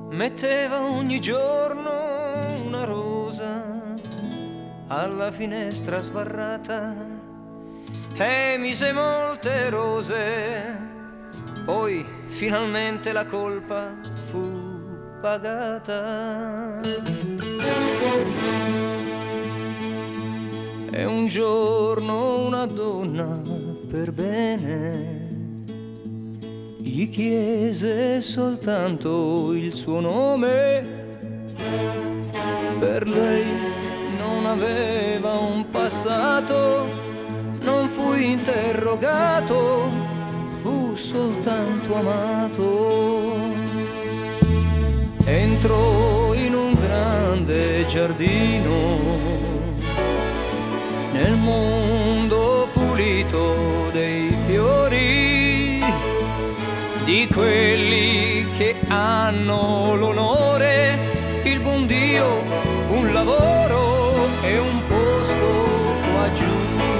metteva ogni giorno una rosa alla finestra sbarrata e mise molte rose. Poi finalmente la colpa fu pagata. E un giorno una donna per bene gli chiese soltanto il suo nome. Per lei non aveva un passato, non fu interrogato, fu soltanto amato. Entrò in un grande giardino, nel mondo pulito dei fiori, di quelli che hanno l'onore, il buon Dio, un lavoro e un posto qua giù.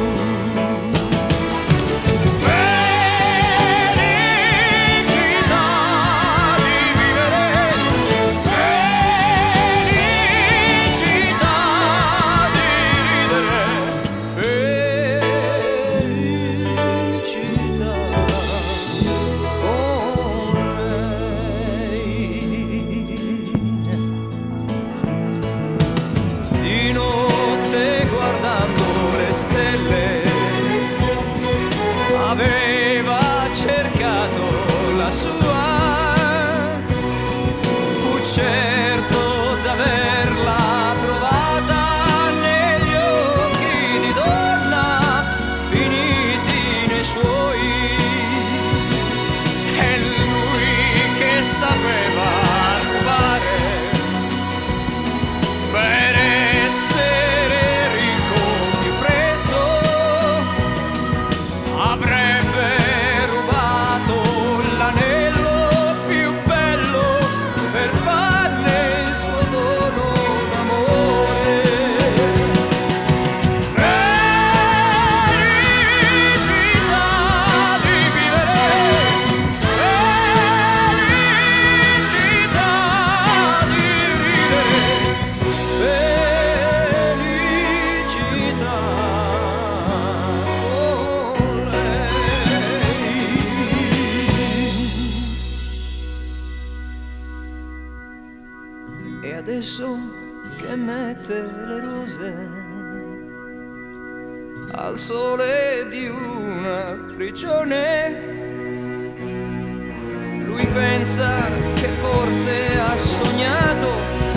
Certo d'averla trovata negli occhi di donna finiti nei suoi. È lui che sapeva rubare per essere ricco più presto. Avrebbe rubato l'anello più bello per farne il suo dono d'amore. Felicità di vivere, felicità di ridere, felicità con lei. E adesso che mette le rose al sole di una prigione, lui pensa che forse ha sognato